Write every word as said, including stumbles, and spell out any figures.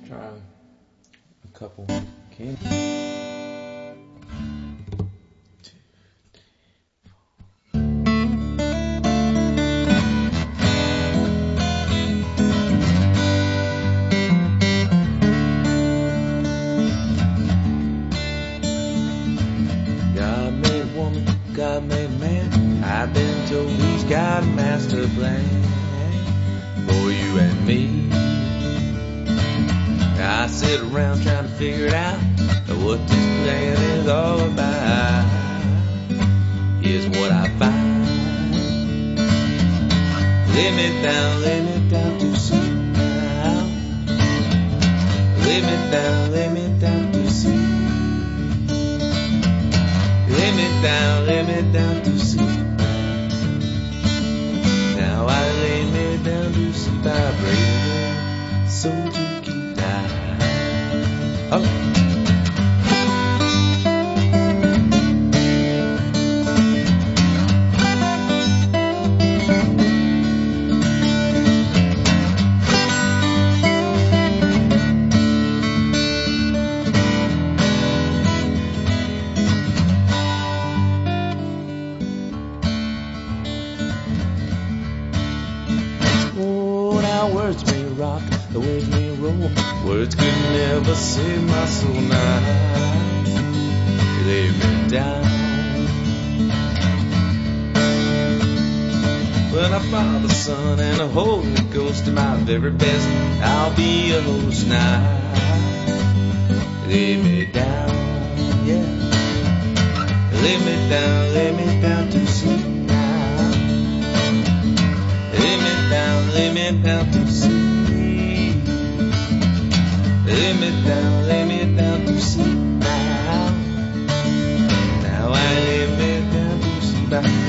Try a couple. Can God made woman, God made man. I've been told he's got a master plan for you and me. I sit around trying to figure it out what this plan is all about. Here's what I find. Lay me down, lay me down to sleep now. Lay me down, lay me down to sleep. Lay me down, lay me down to sleep. Now I lay me down to sleep. I pray so to keep dying. Oh. Words may rock, the words may roll. Words could never save my soul now. Lay me down. When I Father, Son, and the Holy Ghost to my very best, I'll be a host now. Lay me down, yeah. Lay me down, lay me down to sleep now. Lay me down, lay me down to sleep. Lay me down, lay me down to sleep now. Now I lay me down to sleep.